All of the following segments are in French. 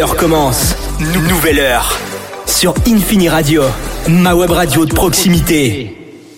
heure commence. Nouvelle heure. Sur Infini Radio, ma web radio de proximité.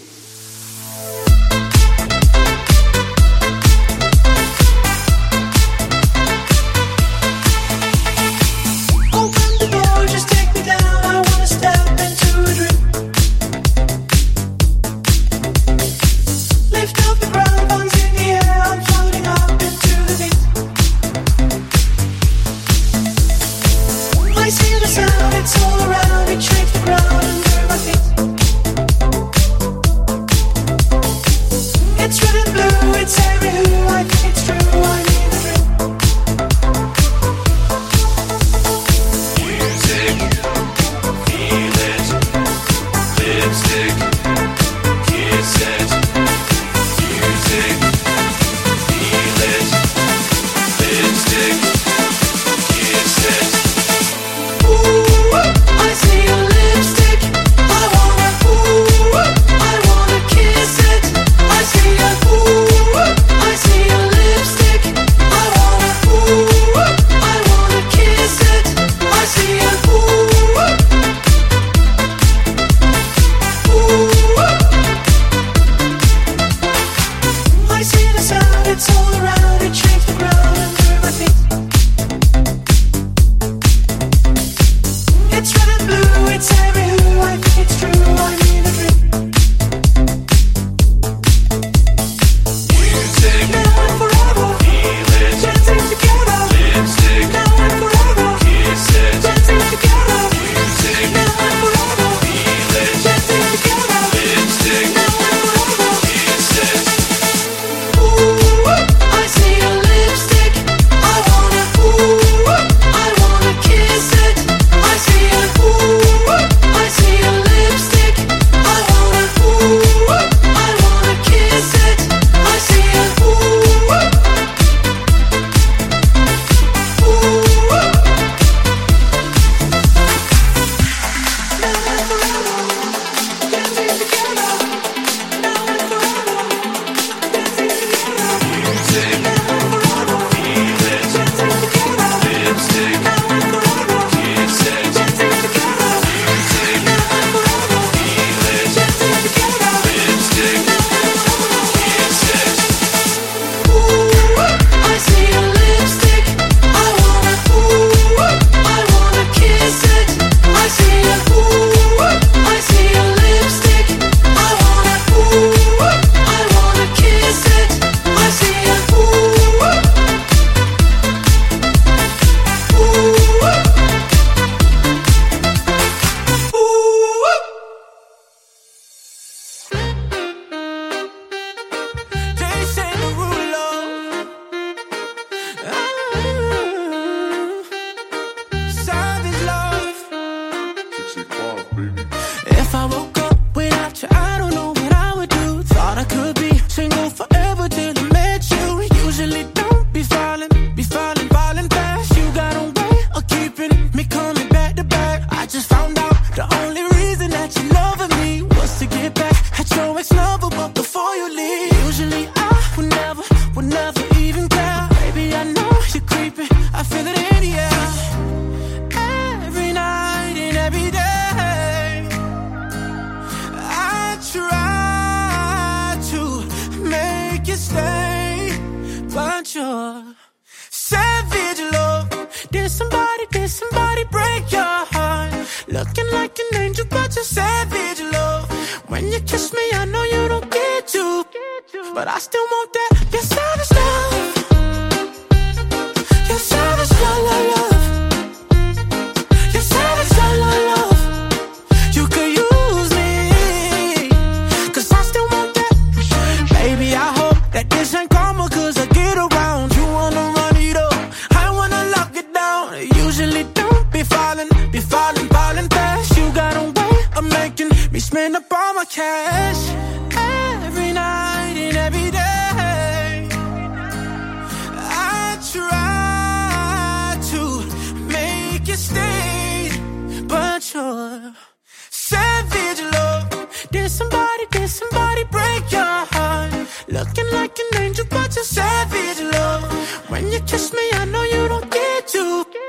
Looking like an angel, but you're savage love. When you kiss me, I know you don't get to.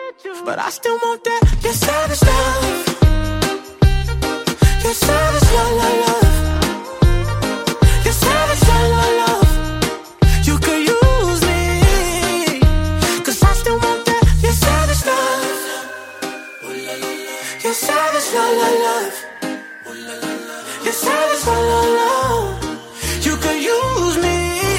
but I still want that. Your savage love. Your savage love, love, love. Your savage love, love, love. You could use me, 'cause I still want that. Your savage love. Your savage love, love, love. Your savage love, love, love. You could use me.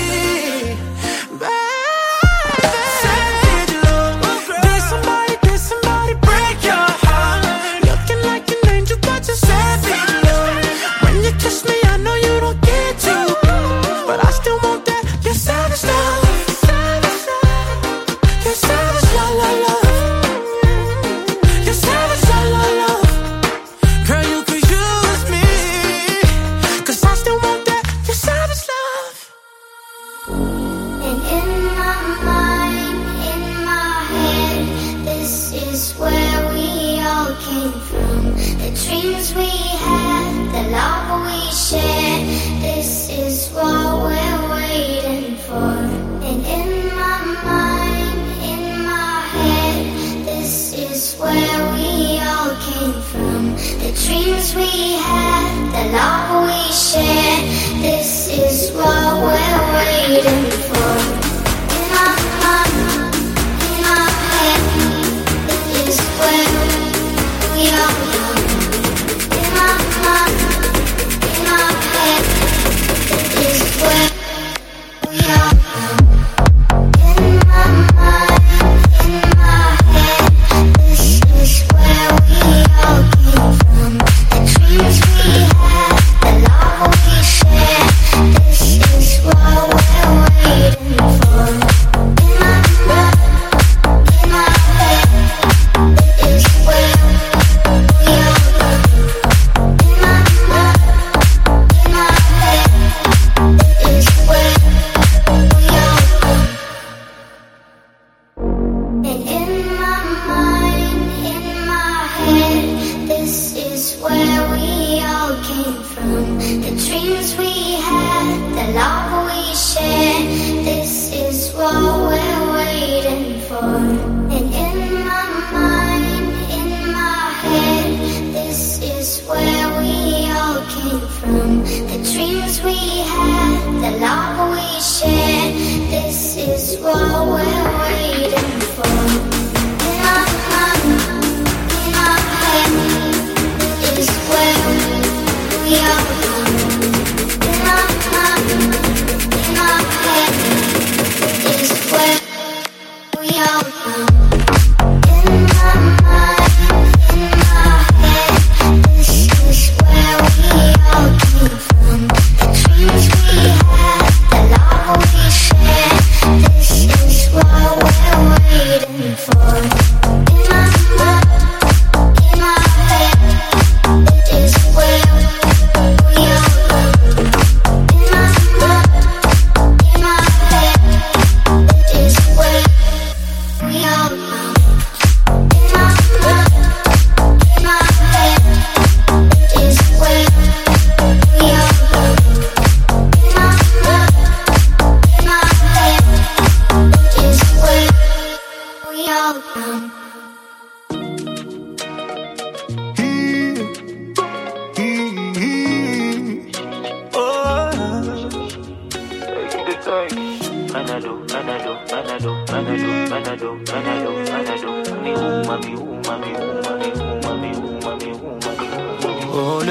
Oh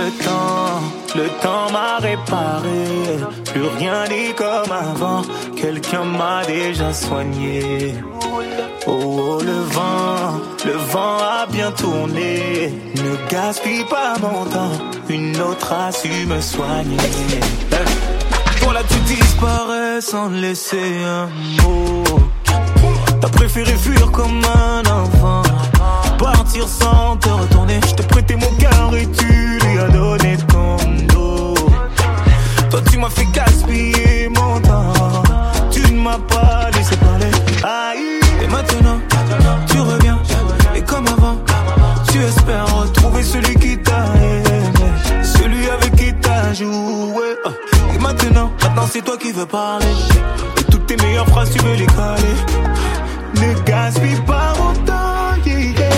le temps m'a réparé, plus rien n'est comme avant, quelqu'un m'a déjà soigné. Oh le vent a bien tourné, ne gaspille pas mon temps, une autre a su me soigner. Voilà tu disparais sans laisser un mot, t'as préféré fuir comme un enfant, partir sans te retourner. Je t'ai prêté mon cœur et tu lui as donné ton dos. Toi tu m'as fait gaspiller mon temps, tu ne m'as pas laissé parler. Aïe. Et maintenant tu reviens, et comme avant tu espères retrouver celui qui t'a aimé, celui avec qui t'as joué. Et maintenant c'est toi qui veux parler, et toutes tes meilleures phrases tu veux les caler. Ne gaspille pas mon temps, yeah, yeah.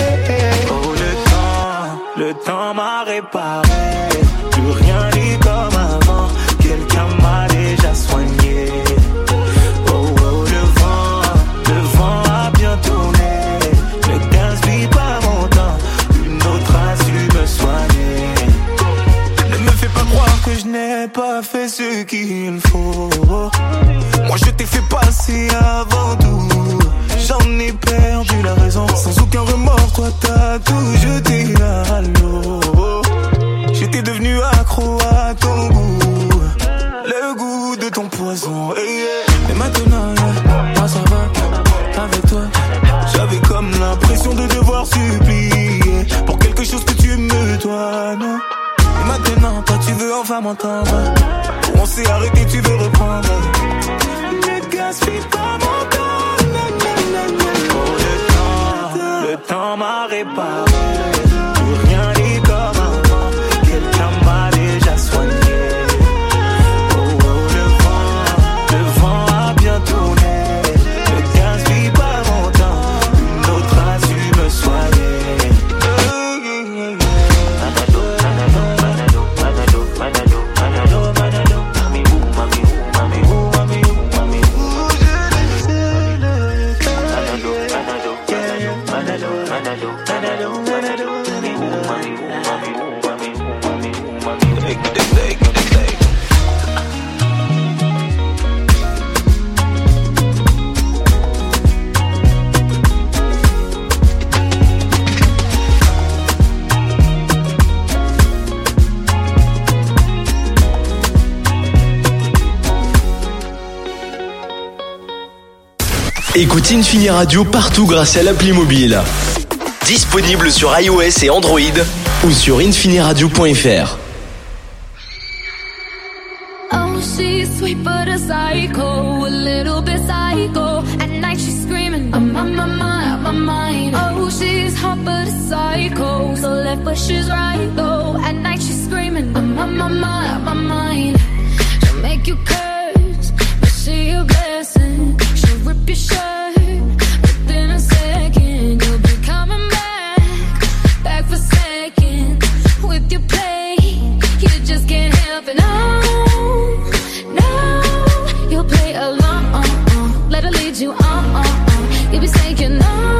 le temps m'a réparé. Plus rien n'est comme avant, quelqu'un m'a déjà soigné. Oh oh, le vent a bien tourné. Ne gaspille pas mon temps, une autre a su me soigner. Ne me fais pas croire que je n'ai pas fait ce qu'il faut. Moi je t'ai fait passer avant tout. J'en ai perdu la raison. Sans aucun remords, toi t'as tout jeté à l'eau. J'étais devenu accro à ton goût, le goût de ton poison. Et maintenant, moi ça va, avec toi. J'avais comme l'impression de devoir supplier pour quelque chose que tu me dois, non. Et maintenant, toi tu veux enfin m'entendre. On s'est arrêté, tu veux reprendre. Ne gaspille pas mon temps. Le temps m'a réparé. Plus rien n'est comme avant, quelqu'un m'a déjà soigné. Oh oh, le vent a bien tourné. Ne gaspille pas mon temps, une autre a su me soigner. Écoute Infini Radio partout grâce à l'appli mobile. Disponible sur iOS et Android ou sur infiniradio.fr. Oh, she's sweet but a psycho, a little bit psycho. At night she's screaming, I'm on my mind. Oh, she's hot but a psycho, so left but she's right though. At night she's screaming, I'm on my mind. She'll make you curse, but she a blessing. She'll rip your shirt within a second. You'll be coming back for seconds with your play. You just can't help it. No, you'll play along. Let her lead you on. You'll be saying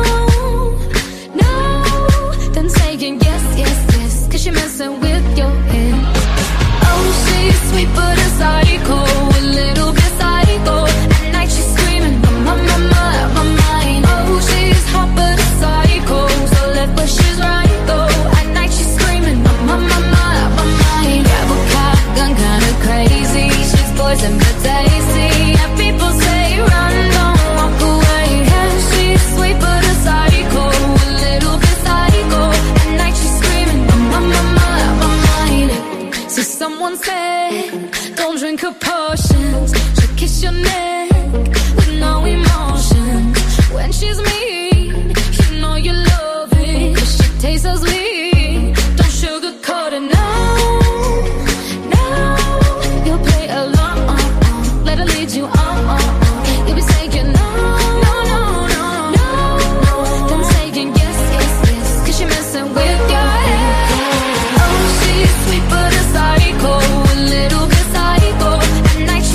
no, then saying yes, 'cause you're messing with your head. Oh, she's sweet but a psycho, a little bit psycho. At night she's screaming, my mind. Oh, she's hot but a psycho, so left but she's right though. At night she's screaming, my mind. Grab a gun, kinda crazy. She's poison but tasty. And people say run, don't walk away. Yeah, she's sweet but a psycho, a little bit psycho. At night she's screaming, my mind. So someone said, don't drink her potions. She'll kiss your neck with no emotion. When she's mean, you know you love it, 'cause she tastes so sweet. Don't sugarcoat it, no. You'll play along. Let her lead you on. You'll be saying no. Then saying yes, 'cause you're messing with your head. Oh, she's sweet but a psycho, a little bit psycho. At night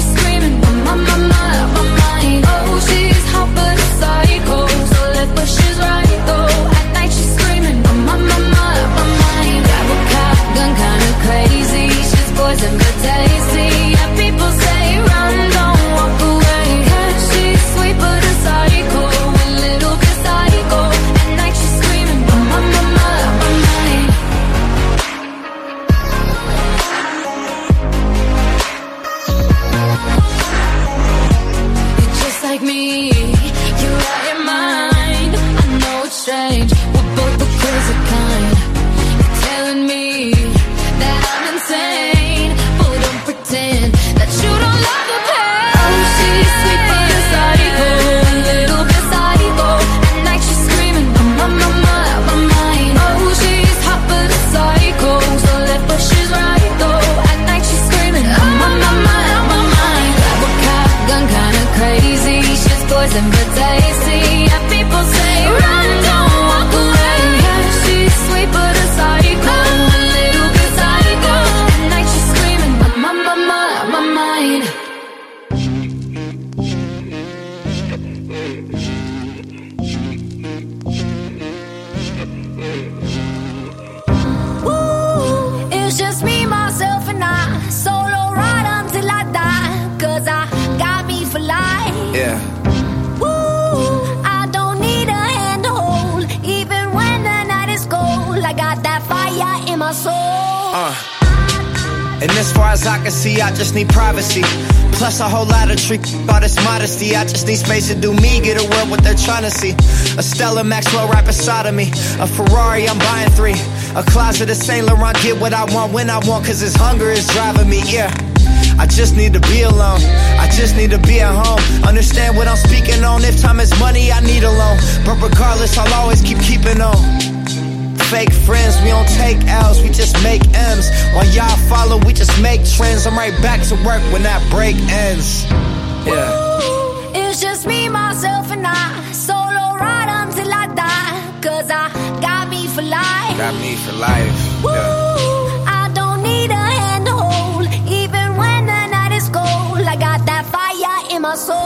in my soul. And as far as I can see, I just need privacy. Plus a whole lot of trick, all this modesty. I just need space to do me, get a world what they're trying to see. A Stella Maxwell right beside of me. A Ferrari, I'm buying 3. A closet of Saint Laurent, get what I want when I want, cause this hunger is driving me, yeah. I just need to be alone, I just need to be at home. Understand what I'm speaking on, if time is money, I need a loan. But regardless, I'll always keeping on. Fake friends, we don't take L's, we just make M's. While y'all follow, we just make trends. I'm right back to work when that break ends. Yeah. Ooh, it's just me, myself, and I. Solo ride until I die. Cause I got me for life. Got me for life. Ooh, yeah. I don't need a hand to hold. Even when the night is cold, I got that fire in my soul.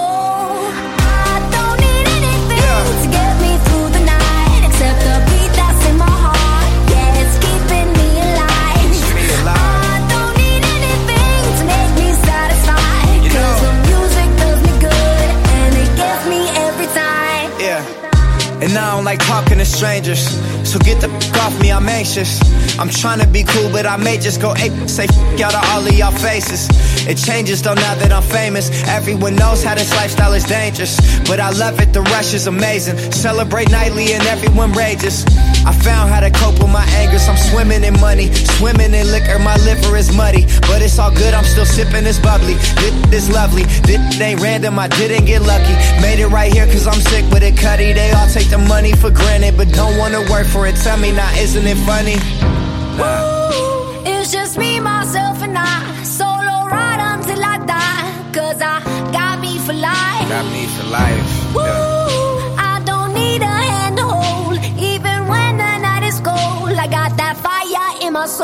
I don't need anything to get me through the night, except the beat that's in my heart. Yeah, it's keeping me alive. I don't need anything to make me satisfied, cause the music does me good and it gets me every time. Yeah. And I don't like talking to strangers, so get the f*** off me, I'm anxious. I'm trying to be cool, but I may just go ape, say f*** out of all of y'all faces. It changes though now that I'm famous. Everyone knows how this lifestyle is dangerous, but I love it, the rush is amazing. Celebrate nightly and everyone rages. I found how to cope with my angers. I'm swimming in money, swimming in liquor. My liver is muddy, but it's all good, I'm still sipping this bubbly. This is lovely, this ain't random, I didn't get lucky. Made it right here cause I'm sick with it, cutty. They all take the money for granted, but don't wanna work for it. Tell me now, isn't it funny? Ooh, it's just me, myself, and I. Solo ride until I die. Cause I got me for life. Got me for life. Ooh, yeah. I don't need a hand to hold. Even when the night is cold, I got that fire in my soul.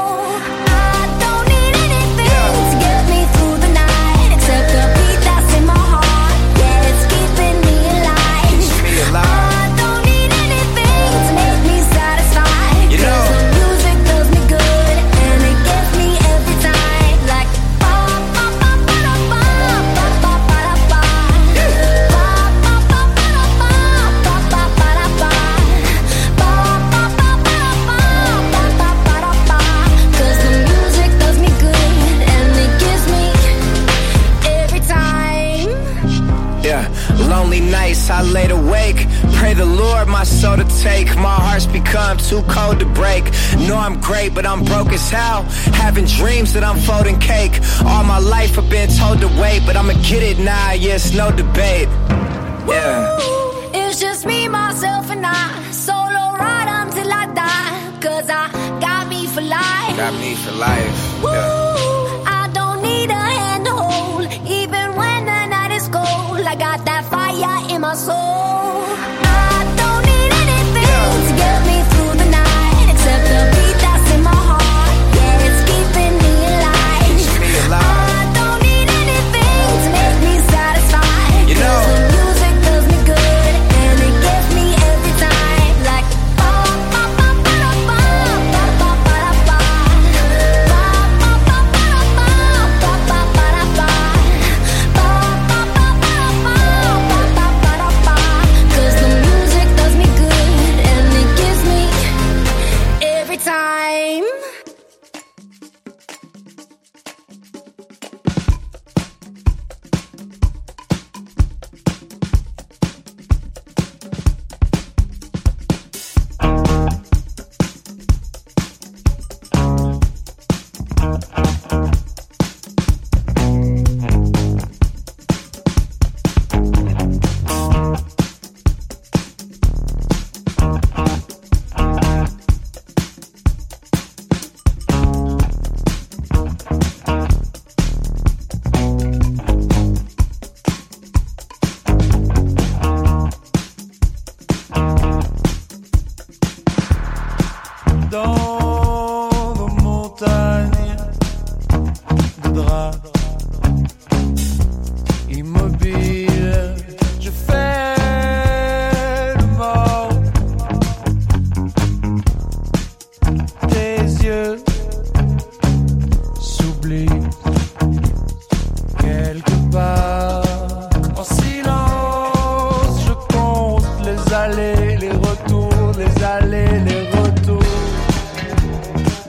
I don't need anything to get me through the night, except the beat that's in my heart. Yeah, it's keeping me alive. Keeps me alive. I don't need anything to make me satisfied, you know. Cause the music does me good and it gets me every time. Like ba ba ba ba da ba ba ba ba da ba. Ba ba ba ba da ba ba ba ba da ba. Ba ba ba ba da ba ba ba ba da ba. Cause the music does me good and it gives me every time. Yeah, lonely nights I laid awake. Pray the Lord my soul to take. My heart's become too cold to break. Know I'm great, but I'm broke as hell. Having dreams that I'm folding cake. All my life I've been told to wait, but I'ma get it now, yeah, it's no debate. Yeah. Ooh, it's just me, myself, and I. Solo ride until I die. Cause I got me for life. Got me for life. Yeah. Ooh, I don't need a hand to hold. Even when the night is cold, I got that fire in my soul. I don't need anything to get me through the night, except the beat that's in my heart. Yeah, it's keeping me alive. Keeps me alive. I don't need anything to make me satisfied, you know. Cause the music does me good and it gets me every time. Like ba ba ba ba da ba ba ba ba da ba. Ba ba ba ba da ba ba ba ba da ba. Ba ba ba ba da ba ba ba ba da ba. Cause the music does me good and it gives me every time. Dans nos montagnes de draps, immobile, je fais le mort. Tes yeux s'oublient quelque part. En silence, je compte les allées, les retours, les allées, les retours.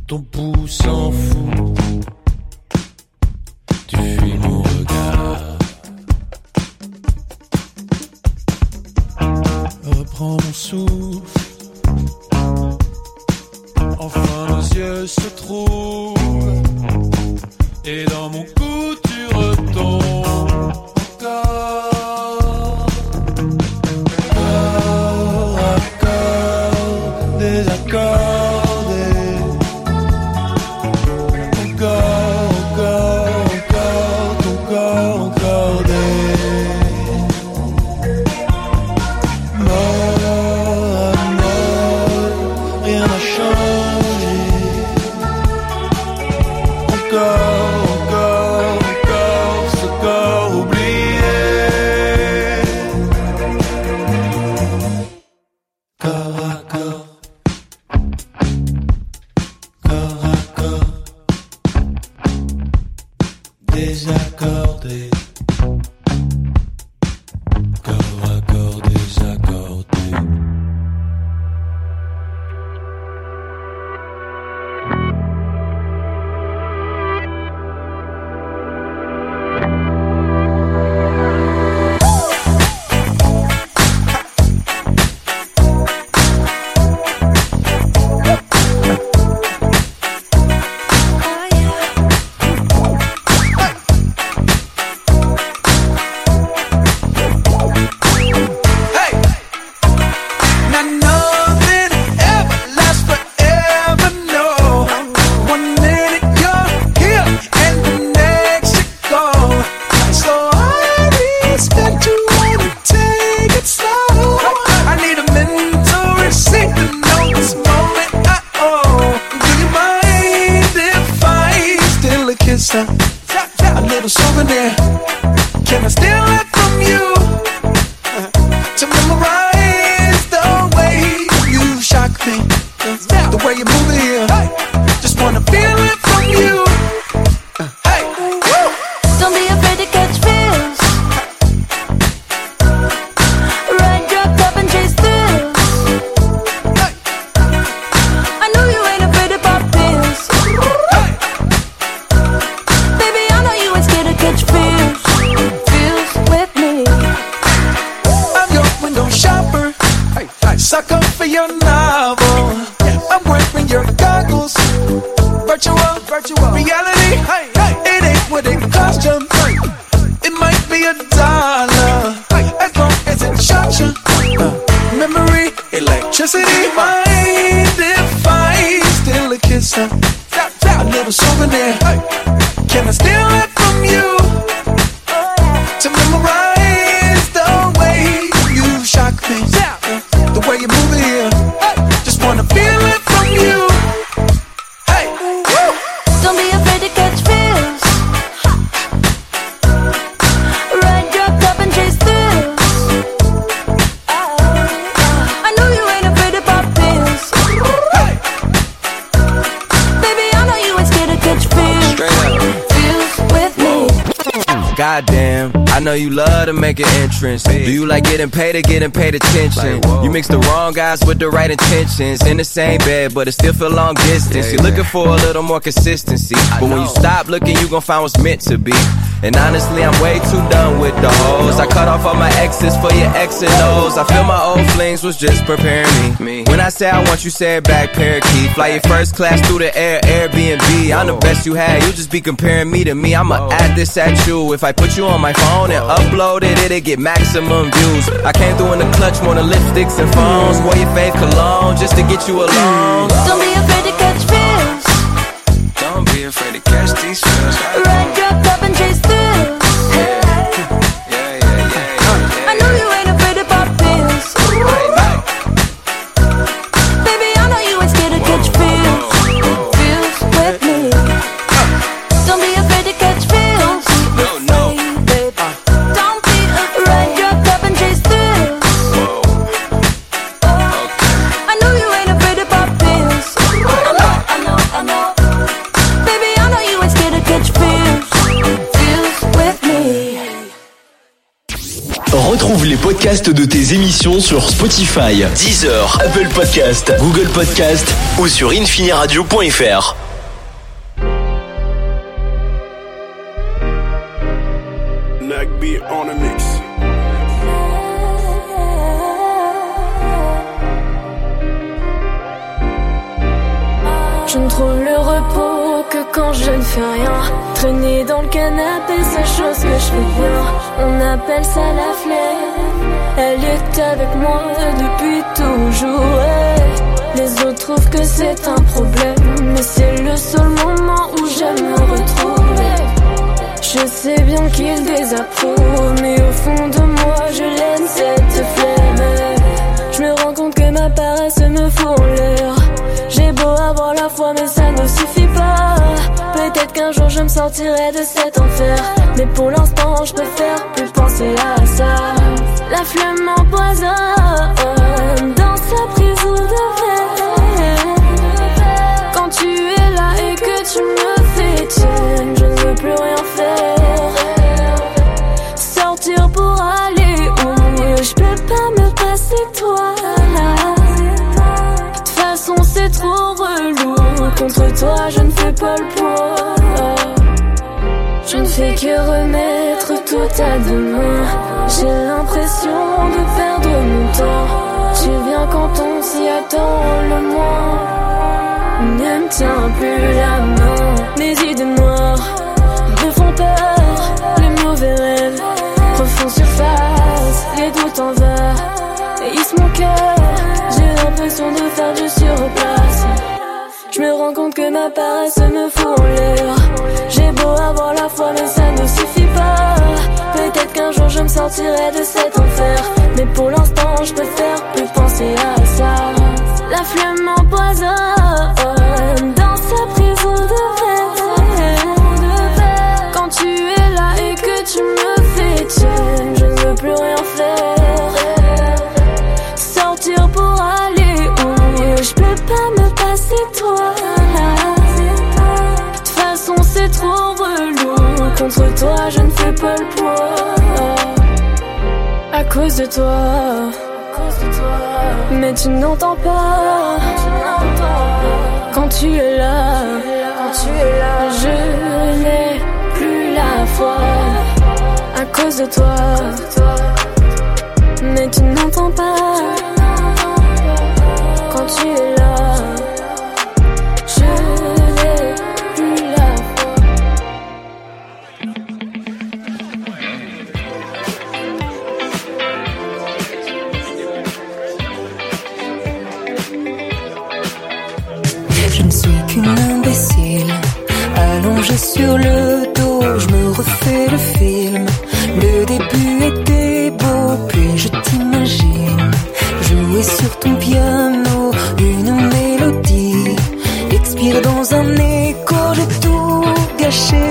Ton pouls s'en fout. Tu fuis mon regard. Reprends mon souffle. Enfin nos yeux se trouvent. Et dans mon cou tu retombes encore. Corps à corps, désaccordé. Encore, encore, encore, ton corps encordé. Mort à mort, rien n'a changé. Encore, encore, encore, ce corps oublié. Corps à corps, corps à corps, désaccordé. Corps à corps, désaccordé. Now nothing ever lasts forever, no. 1 minute you're here and the next you're gone. So I expect you wanna take it slow. I need a mental receipt to know this moment I own. Do you mind if I steal a kiss? A little souvenir. Can I steal it from you? To memorize the way you shock me, the way you move it here. Just wanna feel it from you. Hey, woo. Don't be afraid to catch feels. Ride your cup and chase thrills. Hey, I know you ain't afraid to pop pills. hey. Baby, I know you ain't scared to catch feels. Feels with me. I'm your window shopper, sucker for your novel. I'm wearing your goggles, virtual reality. It ain't what it cost you. It might be $1, as long as it shocks you. Memory, electricity. Mind if I steal a kiss? A little souvenir. Can I steal it from you? To memorize the way you shock me, the way you move it here. Just wanna feel it from you. Hey, woo. Don't be afraid to catch feels. Ride your cup and chase thrills. I know you ain't afraid to pop pills. Hey, Baby, I know you ain't scared to catch feels. Feels with me. Goddamn, I know you love to make an entrance. Do you like getting paid or getting paid attention? You mix the wrong guys with the right intentions. In the same bed, but it still feel long distance. You're looking for a little more consistency, but when you stop looking, you gon' find what's meant to be. And honestly, I'm way too done with the hoes. I cut off all my exes for your X and O's. I feel my old flings was just preparing me. When I say I want you, say it back, parakeet. Fly your first class through the air, Airbnb. I'm the best you had, you just be comparing me to me. I'ma add this at you. If I put you on my phone and upload it, it'll get maximum views. I came through in the clutch, more than lipsticks and phones. Wore your fave cologne just to get you alone. Don't be afraid to catch feels. Don't be afraid to catch these feels. Ride your cup and chase thrills. I know you ain't afraid to pop pills. Baby, I know you ain't scared to catch feels. Feels with me. Don't be afraid to catch feels. Don't be afraid. Ride your cup and chase thrills. I know you ain't afraid to pop pills. I know. Baby, I know you ain't scared to catch feels. Retrouve les podcasts de tes émissions sur Spotify, Deezer, Apple Podcast, Google Podcast ou sur infiniradio.fr. Nagbeat on a mix. Je ne trouve le repos que quand je ne fais rien. Traîner dans le canapé, c'est chose que je fais bien. On appelle ça la flemme. Elle est avec moi depuis toujours. Ouais. Les autres trouvent que c'est un problème, mais c'est le seul moment où j'aime me retrouver. Je sais bien qu'il désapprouve, mais au fond de moi je l'aime cette flemme. Je me rends compte que ma paresse me fout en l'air. J'ai beau avoir la foi mais ça ne suffit pas. Peut-être qu'un jour je me sortirai de cet enfer, mais pour l'instant je préfère plus penser à ça. La flemme m'empoisonne dans sa prison de verre. Quand tu es là et que tu me fais tienne, je ne veux plus rien faire. Sortir pour aller où je peux pas me passer de toi. De toute façon c'est trop relou. Contre toi je ne fais pas le poids. Je ne fais que remettre tout à demain. J'ai l'impression de perdre mon temps. Tu viens quand on s'y attend le moins. Ne me tiens plus la main. Mes idées noires me font peur. Les mauvais rêves refont surface. Les doutes en vain haïssent mon cœur. J'ai l'impression de faire du surplace. Je me rends compte que ma paresse me fout en l'air. J'ai beau avoir la foi mais ça ne suffit pas. Peut-être qu'un jour je me sortirai de cet enfer, mais pour l'instant je préfère plus penser à ça. La flemme m'empoisonne dans sa prison de verre. Quand tu es là et que tu me fais tienne, je ne veux plus rien faire. Sortir pour aller où je peux pas me passer de toi. De toute façon c'est trop relou. Contre toi je ne fais pas le poids. À cause de toi. Mais tu n'entends pas. Quand tu es là, je n'ai plus la foi. À cause de toi. Mais tu n'entends pas. Quand tu es là, je n'ai plus la foi. Je ne suis qu'une imbécile, allongée sur le dos, je me refais le film. Le début était beau, puis je t'imagine jouer sur ton piano une mélodie, expire dans un écho, j'ai tout gâché.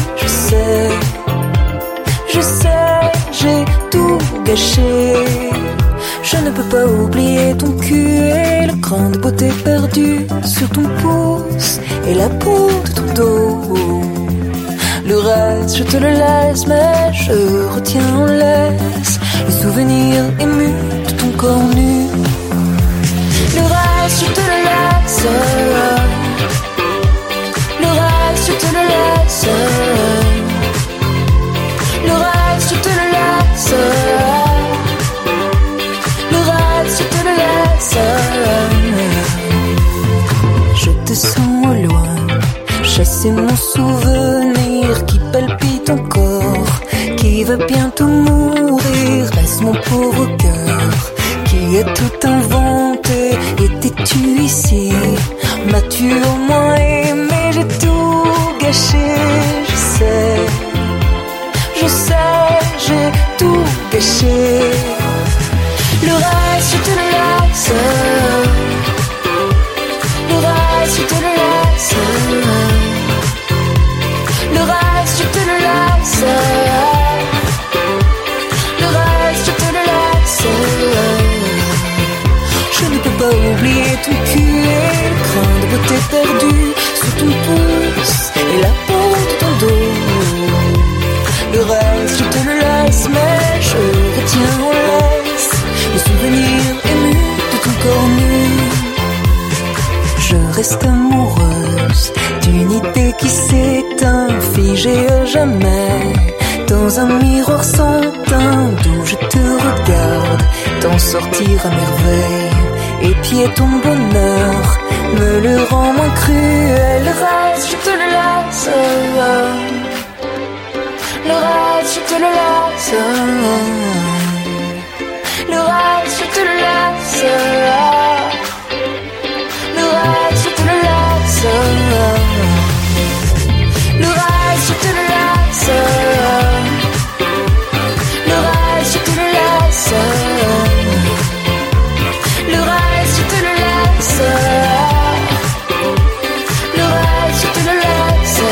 Je sais, j'ai tout gâché. Je ne peux pas oublier ton cul et le grain de beauté perdu sur ton pouce et la peau de ton dos. Le reste, je te le laisse, mais je retiens en laisse le souvenir ému de ton corps nu. Le reste, je te le laisse. Le reste, je te le laisse. Le reste, je te le laisse. Le reste, je te le laisse. Je te sens au loin, chasser mon souvenir qui palpite encore, qui va bientôt mourir. Reste mon pauvre cœur qui a tout inventé. Étais-tu ici? M'as-tu au moins aimé? J'ai tout gâché. Je sais, j'ai tout gâché. Le reste, je te le laisse. Le reste, je te le laisse. Le reste, je te le laisse. Le reste, je te le laisse. Je ne peux pas oublier ton cul et le grain de beauté perdu sur ton pouce et la peau de ton dos. Le reste, je te le laisse, mais je retiens en jamais. Dans un miroir sans teinte où je te regarde, t'en sortir à merveille. Épier ton bonheur me le rend moins cruel. Le reste, je te le laisse. Le reste, je te le laisse. Le reste, je te le laisse. Le reste, je te le laisse. Le reste, je te le laisse. Le reste, je te le laisse. Le reste, je te le laisse. Le reste, je te le laisse.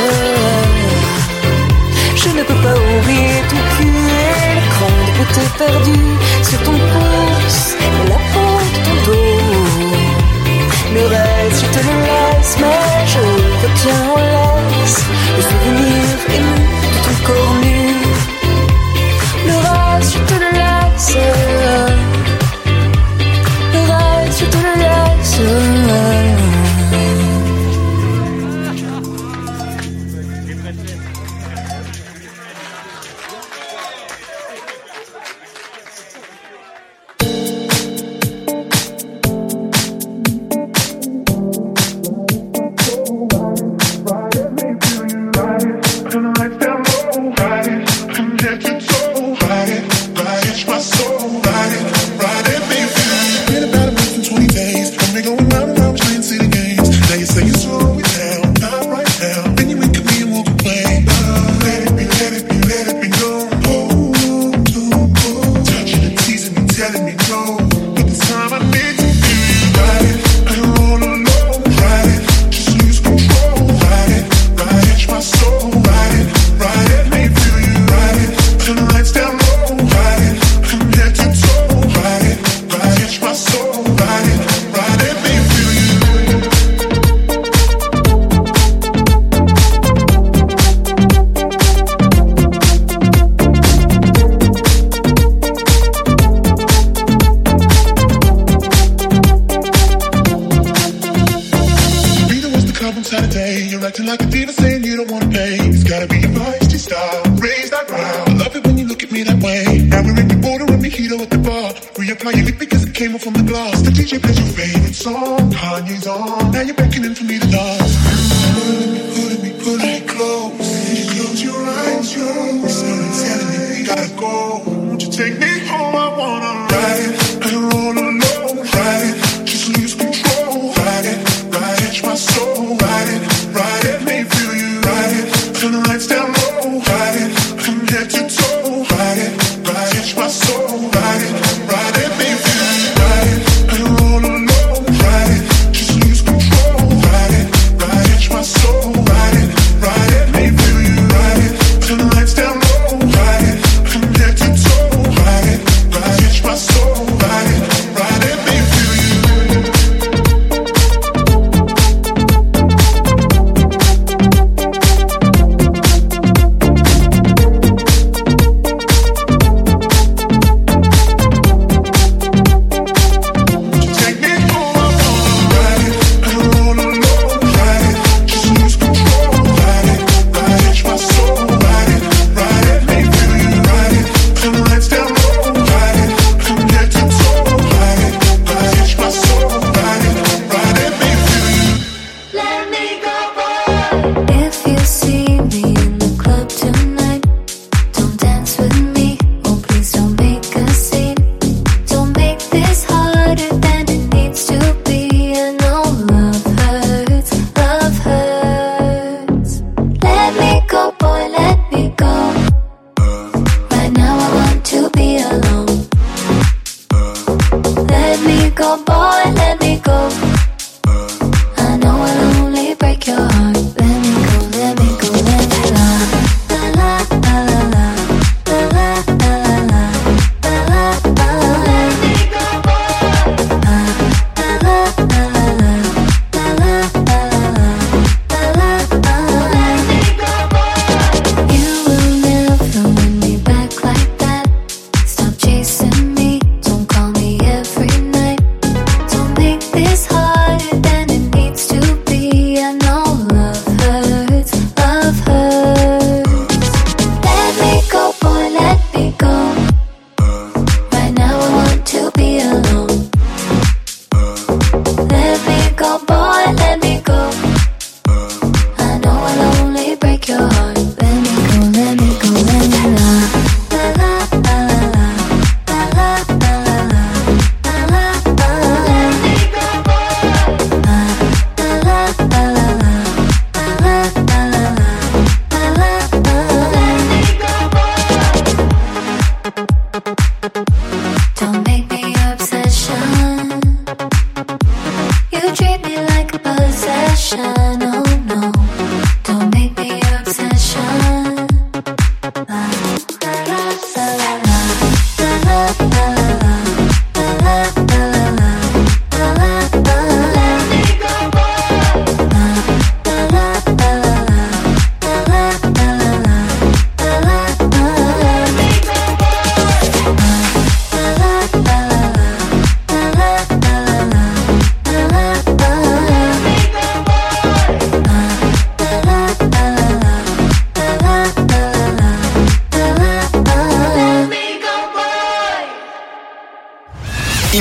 Je ne peux pas oublier ton cul et l'écran de beauté perdu sur ton pouce et la peau de ton dos. Le reste, je te le laisse, mais je retiens en laisse le souvenir ému de ton corps nu. Le reste, je te le laisse. Le reste, je te le laisse.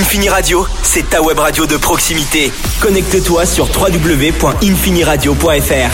Infini Radio, c'est ta web radio de proximité. Connecte-toi sur www.infiniradio.fr.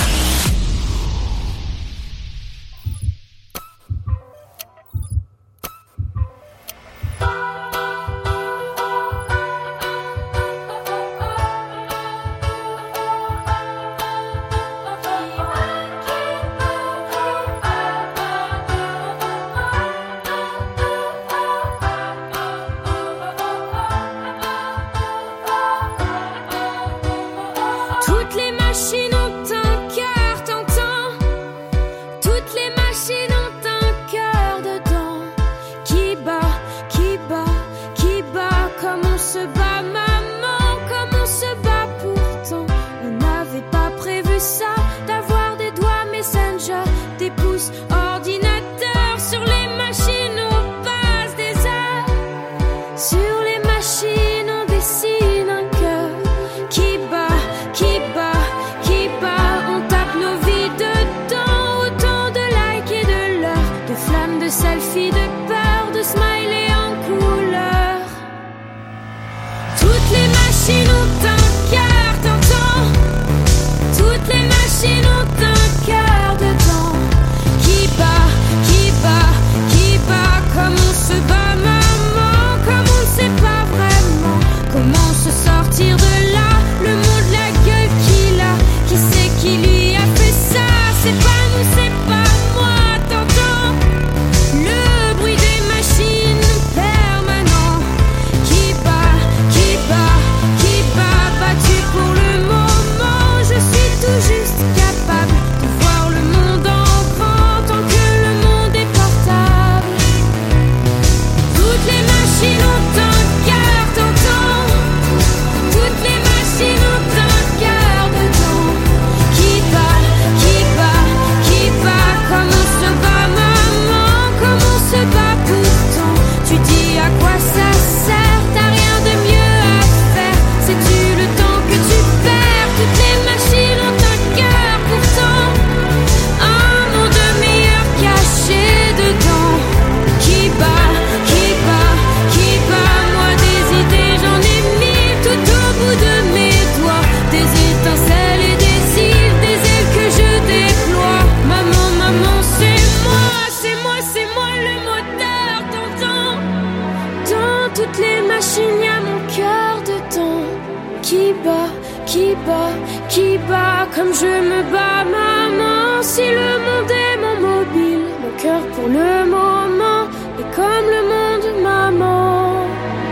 Comme je me bats, maman, si le monde est mon mobile, mon cœur pour le moment est comme le monde, maman.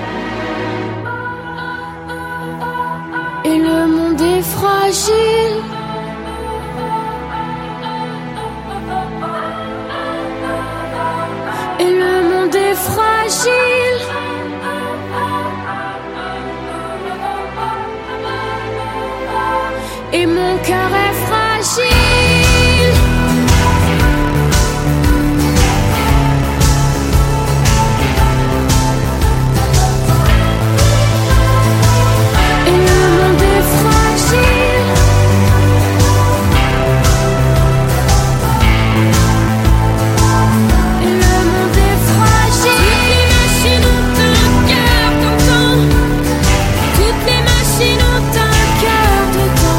Et le monde est fragile. Et le monde est fragile. Et mon cœur est fragile. Et le monde est fragile. Et le monde est fragile. Toutes les machines ont un cœur d'antan. Toutes les machines ont un cœur dedans.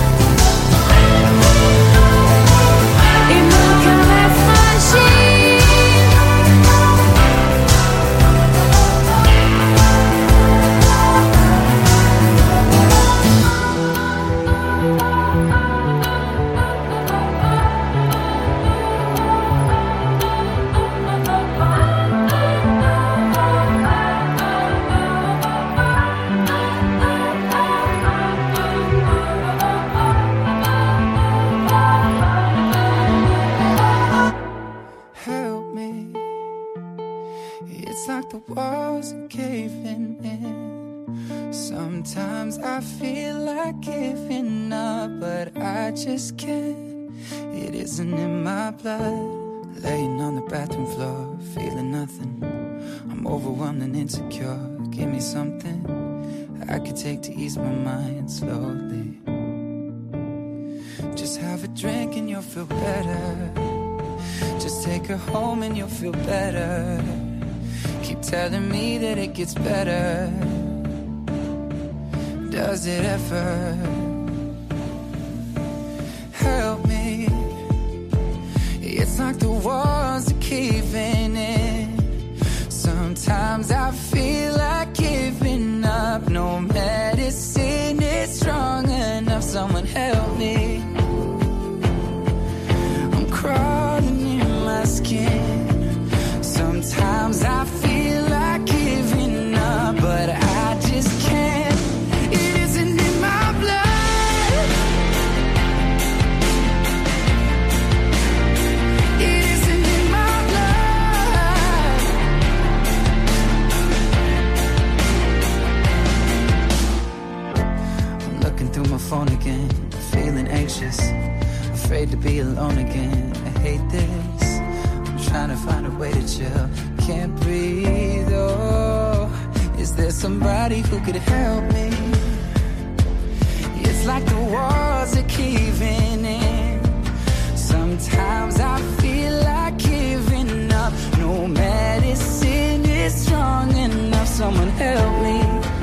Sometimes I feel like giving up, but I just can't. It isn't in my blood. Laying on the bathroom floor, feeling nothing. I'm overwhelmed and insecure. Give me something I could take to ease my mind slowly. Just have a drink and you'll feel better. Just take her home and you'll feel better. Keep telling me that it gets better. does it ever help me? It's like the walls are caving in. Sometimes I feel like giving up. No medicine is strong enough. Someone help me. I'm crawling in my skin. Sometimes I feel like giving up, but I just can't. It isn't in my blood. It isn't in my blood. I'm looking through my phone again, feeling anxious, afraid to be alone again. I hate this. I'm trying to find a way to chill. Can't breathe, oh. Is there somebody who could help me? It's like the walls are caving in. Sometimes I feel like giving up. No medicine is strong enough. Someone help me.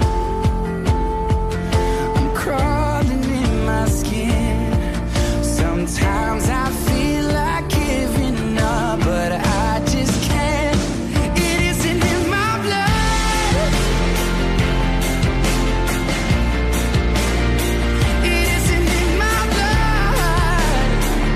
I'm crawling in my skin. Sometimes I feel like giving up, but I just can't. It isn't in my blood. It isn't in my blood.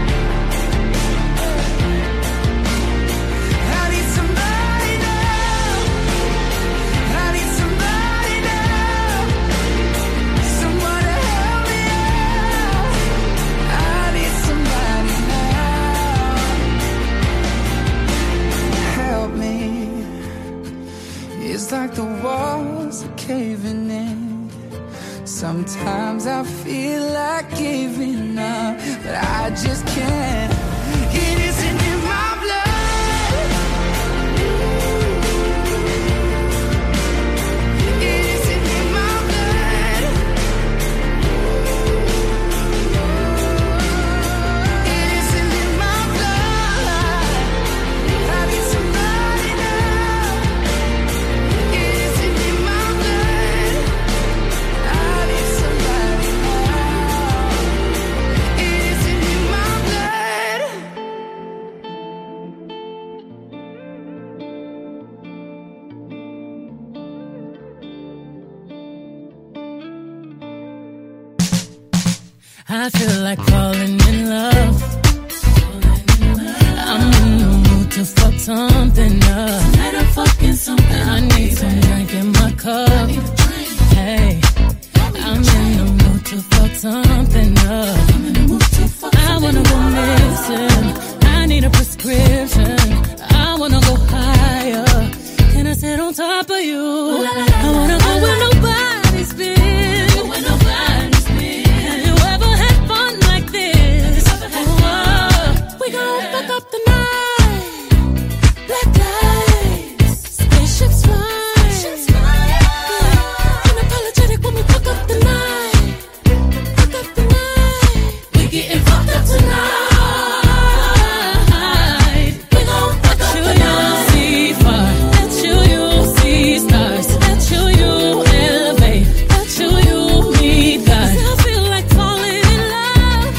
I need somebody now. I need somebody now. Someone to help me out. I need somebody now. Help me. It's like the walls are caving in. Sometimes I feel like giving up, but I just can't. It isn't in my blood. It isn't in my blood. It isn't in my blood. I need somebody now. It isn't in my blood. I need somebody now. It isn't in my blood. I feel like falling in love. I'm in the mood to fuck something up. Tonight I'm fucking something. I need some drink in my cup. Hey, I'm in the mood to fuck something up. I wanna go missing. I need a prescription. I wanna go higher. Can I sit on top of you? I wanna go where nobody's been. Have you ever had fun like this? We gon' fuck up the night. Black lights, spaceships fly. Unapologetic when we fuck up the night. Fuck up the night. We getting fucked up tonight. We gon' fuck up the night. See far, let you see stars. Let you elevate. Let you meet God. I feel like falling in love.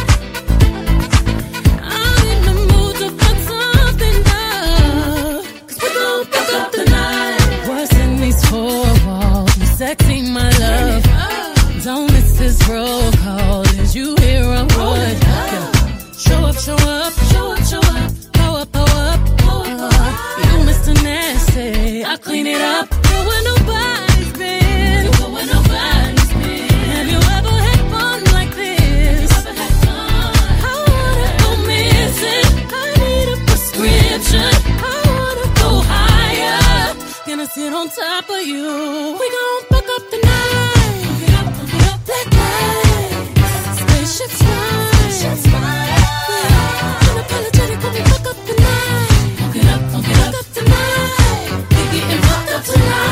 I'm in the mood to fuck something up. 'Cause we gon' fuck up the night. What's in these four walls? You sexy, my love. Don't miss this roll call. Is you here or what? Show up, show up, show up, show up. Pull up, pull up, pull up. You Mr. Nasty, I clean it up. Go where nobody's been. Go where nobody's been. Have you ever had fun like this? I wanna go missing. I need a prescription. I wanna go higher. Gonna sit on top of you. We gon' fuck up the night. Black lights, spaceships fly. Unapologetic when we fuck up the night. Fuck it up tonight. We getting fucked up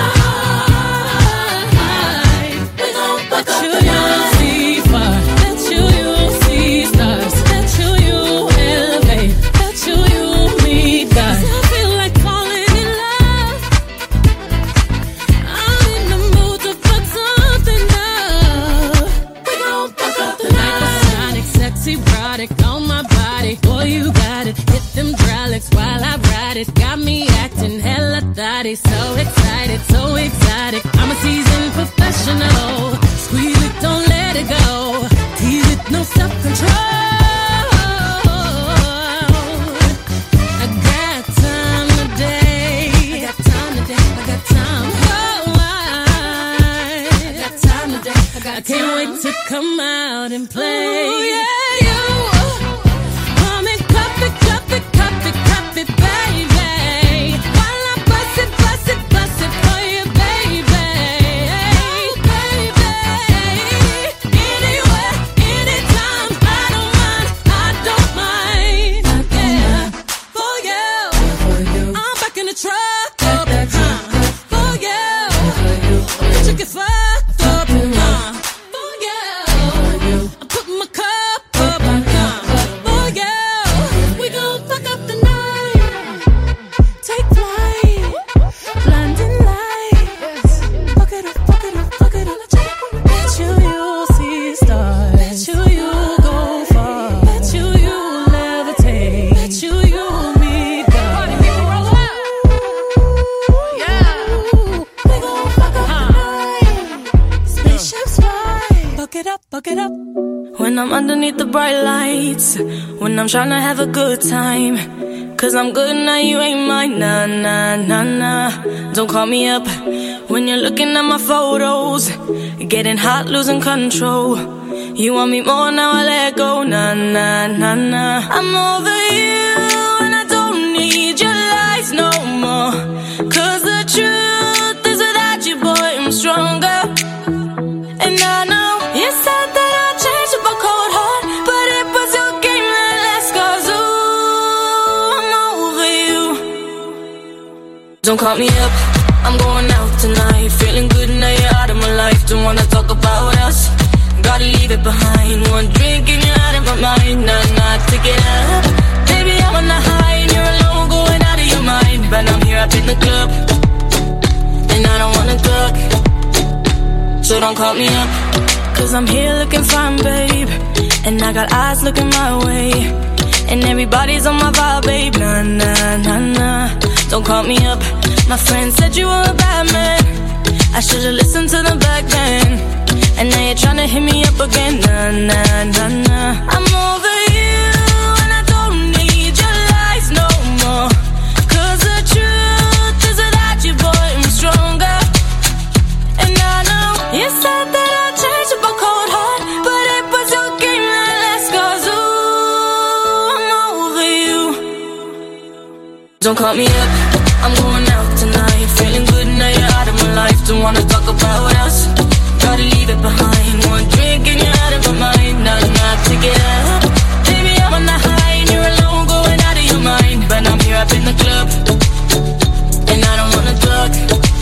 tonight. We gon' fuck up the night. See far, let you see stars. Let you elevate. Let you meet God. 'Cause I feel like falling in love. I'm in the mood to body so excited, so exotic. I'm a seasoned professional. Squeeze it, don't let it go. Tease it, no self-control. I got time today. I got time today. I got time. Oh, I got time today. I can't wait to come out and play. Ooh, yeah, you. Come and cup it, cup it, cup it, cup it, baby. While I bust it, bust it, bust it for you, baby. Oh, baby. Anywhere, anytime, I don't mind, I don't mind. Yeah, for you. I'm back in the truck up, for you. Let you get fucked up, for you. I put my cup up, for you. We gon' fuck up the night. Take flight, blinding lights. Fuck it up, fuck it up, fuck it up. Bet you you'll see stars. Bet you you'll go far. Bet you you'll levitate. Bet you you'll meet God. Party people roll out. Yeah. We gon' fuck up the night. Spaceships fly. Fuck it up, fuck it up. When I'm underneath the bright lights, when I'm tryna have a good time, 'cause I'm good now, you ain't mine, nah, nah, nah, nah. Don't call me up when you're looking at my photos, getting hot, losing control. You want me more, now I let go, nah, nah, nah, nah. I'm over you and I don't need your lies no more, 'cause the truth is without you, boy, I'm stronger. And I know you said that I'd change up a cold heart, but it was your game that last, 'cause ooh, I'm over you. Don't call me up, I'm going out tonight, feeling good now you're out of my life. Don't wanna talk about us, gotta leave it behind. One drink and you're out of my mind, nah, nah, take it up. Baby, I'm on the high and you're alone, going out of your mind. But I'm here up in the club, and I don't wanna talk, so don't call me up, 'cause I'm here looking fine, babe, and I got eyes looking my way, and everybody's on my vibe, babe, nah, nah, nah, nah. Don't call me up, my friend said you were a bad man, I should've listened to them back then, and now you're tryna hit me up again, nah, nah, nah, nah. I'm over you and I don't need your lies no more, 'cause the truth is without you, boy, I'm stronger. And I know you said that I'd change up a cold heart, but it was your game that last, 'cause ooh, I'm over you. Don't call me up, I'm going out tonight, feeling good now you're out of my life. Don't wanna talk about us, gotta leave it behind. One drink and you're out of my mind, nah, nah, take it up. Baby, I'm on the high and you're alone, going out of your mind. But I'm here up in the club, and I don't wanna talk,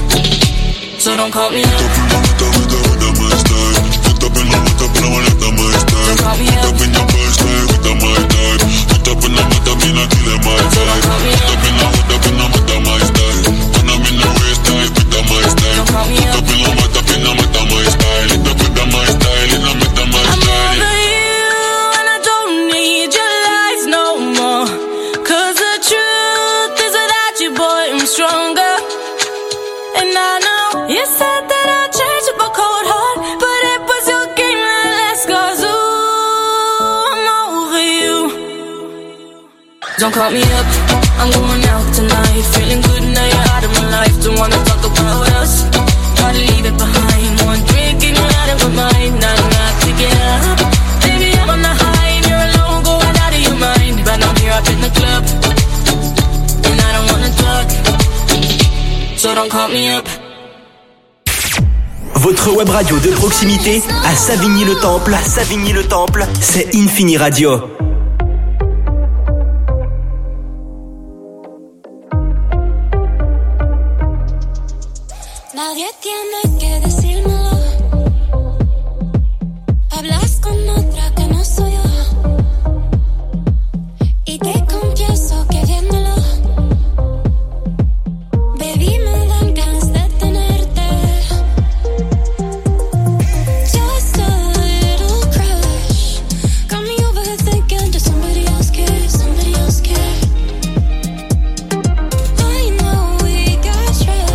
so don't call me up. Don't call me up. Don't call me up. I'm over you and I don't need your lies no more, 'cause the truth is without you, boy, I'm stronger. And I know you said that I'd change up a cold heart, but it was your game that last, 'cause ooh, I'm over you. Don't call me up, I'm going out tonight, feeling good now you're out of my life. Don't wanna talk about us, gotta leave it behind. One drink and you're out of my mind, nah, nah, take it up. Baby, I'm on the high and you're alone, going out of your mind. But I'm here up in the club, and I don't wanna talk, so don't call me up. Votre web radio de proximité à Savigny-le-Temple. Savigny-le-Temple, c'est Infini Radio. Nadie tiene que decírmelo. Hablas con otra que no soy yo, y te confieso que viéndolo, baby, me dan ganas de tenerte. Just a little crush got me over here thinking, does somebody else care? Somebody else care? I know we got stressed.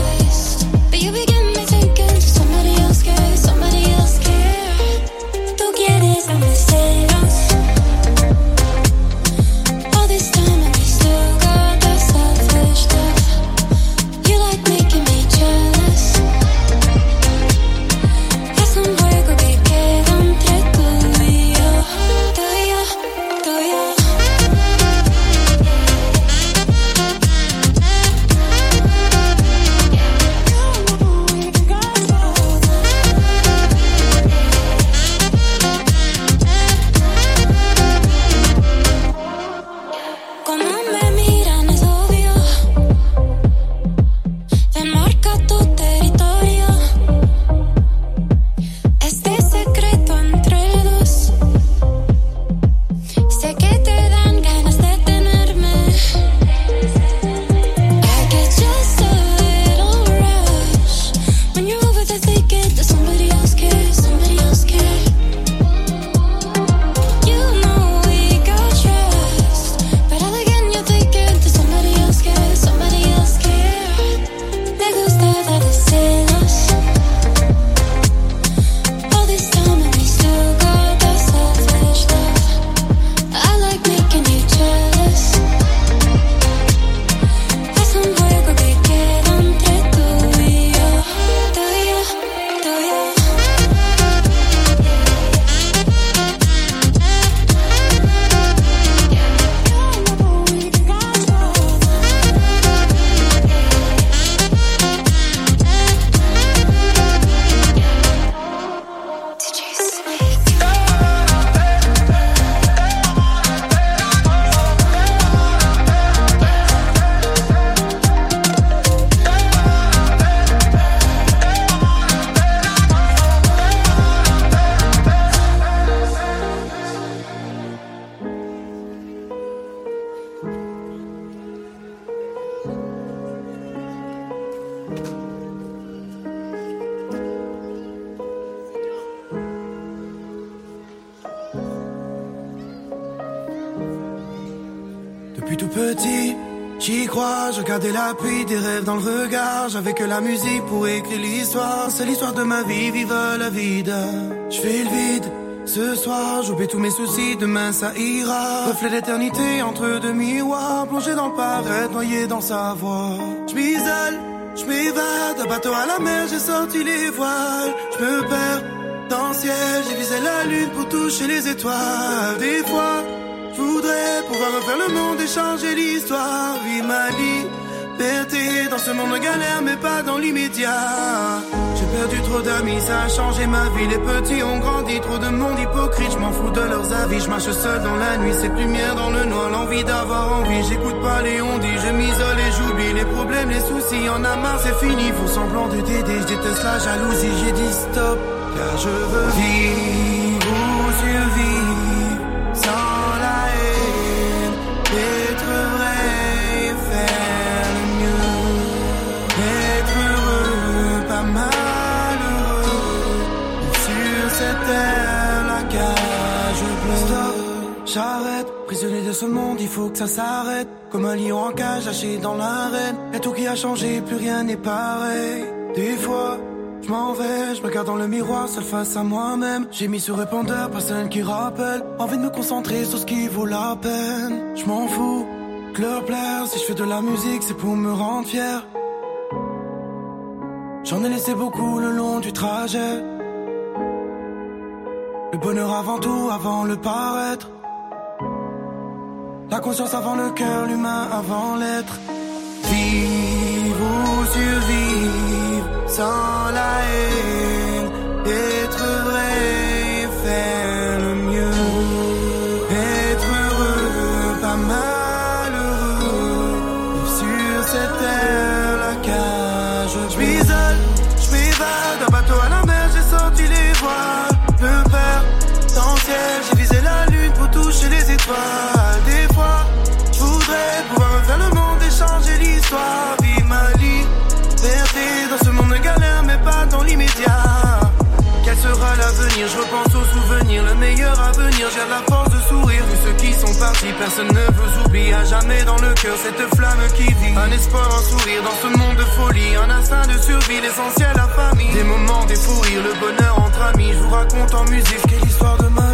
Depuis tout petit, j'y crois, je regardais la pluie, des rêves dans le regard. J'avais que la musique pour écrire l'histoire. C'est l'histoire de ma vie, vive la vida. Je fais le vide, ce soir, j'oublie tous mes soucis, demain ça ira. Reflet d'éternité entre deux miroirs, plongé dans le paraître, noyé dans sa voix. Je m'isole, je m'évade, un bateau à la mer, j'ai sorti les voiles. Je me perds dans le ciel, j'ai visé la lune pour toucher les étoiles. Des fois, je voudrais pouvoir refaire le monde et changer l'histoire. Vivre ma liberté dans ce monde de galère, mais pas dans l'immédiat. J'ai perdu trop d'amis, ça a changé ma vie. Les petits ont grandi, trop de monde hypocrite. Je m'en fous de leurs avis, je marche seul dans la nuit. Cette lumière dans le noir, l'envie d'avoir envie. J'écoute pas les on-dit, je m'isole et j'oublie les problèmes, les soucis. En a marre, c'est fini, faut semblant de t'aider. Je déteste la jalousie, j'ai dit stop. Car je veux vivre ou survivre sans la haine, être vrai et faire le mieux, être heureux, pas malheureux, sur cette terre, la cage bleue. Stop, j'arrête, prisonnier de ce monde, il faut que ça s'arrête. Comme un lion en cage, lâché dans l'arène. Y'a tout qui a changé, plus rien n'est pareil. Des fois, je m'en vais, je me regarde dans le miroir, seul face à moi-même. J'ai mis sur répondeur, personne qui rappelle. Envie de me concentrer sur ce qui vaut la peine. Je m'en fous, que leur plaire. Si je fais de la musique, c'est pour me rendre fier. J'en ai laissé beaucoup le long du trajet. Le bonheur avant tout, avant le paraître. La conscience avant le cœur, l'humain avant l'être. Vivre ou survivre sans la haine, être vrai et faire le mieux, être heureux, pas malheureux, sur cette terre, la cage. Je m'isole, je m'évade, un bateau à la mer, j'ai sorti les voiles. Me perds dans le ciel, j'ai visé la lune pour toucher les étoiles. Des fois, je voudrais pouvoir refaire le monde et changer l'histoire. Vivre ma liberté dans ce monde de galère, mais pas dans l'immédiat. Quel sera l'avenir? Je repense aux souvenirs, le meilleur avenir. J'ai la force de sourire, tous ceux qui sont partis. Personne ne veut oublier, à jamais dans le cœur cette flamme qui vit. Un espoir, un sourire dans ce monde de folie. Un instinct de survie, l'essentiel, la famille. Des moments, des fous rires, le bonheur entre amis. Je vous raconte en musique, quelle histoire de ma vie.